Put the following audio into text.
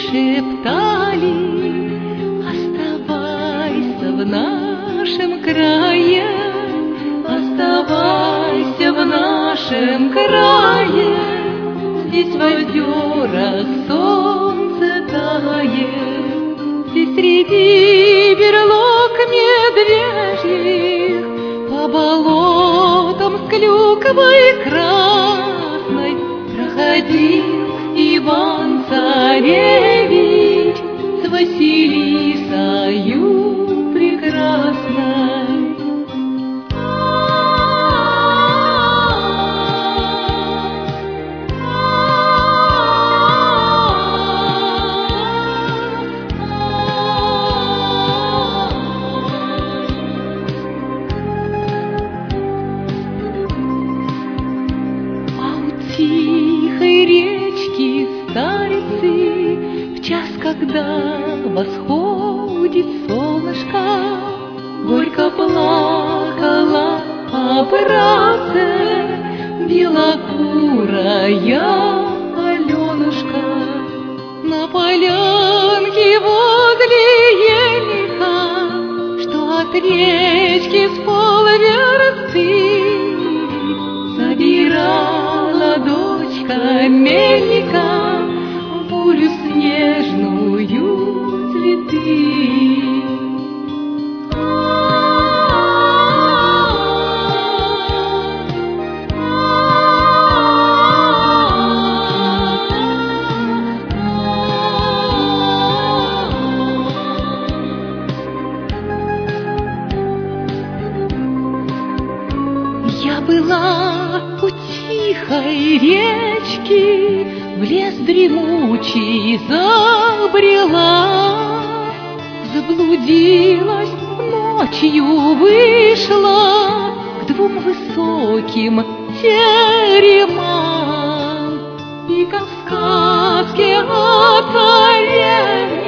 шептали: оставайся в нашем крае, оставайся в нашем крае. Здесь в озерах солнце тает, здесь среди берлог медвежьих, по болотам с клюквой красной проходил Иван-царевич с Василисою прекрасной. Тихой речки старицы, в час, когда восходит солнышко, горько плакала о братце белокурая Аленушка. На полянке возле ельника, что от речки с полверсты, собирала дочка мельника бурю снежную цветы. Я была у тихой речки, в лес дремучий забрела, заблудилась, ночью вышла к двум высоким теремам, и как в сказке о царе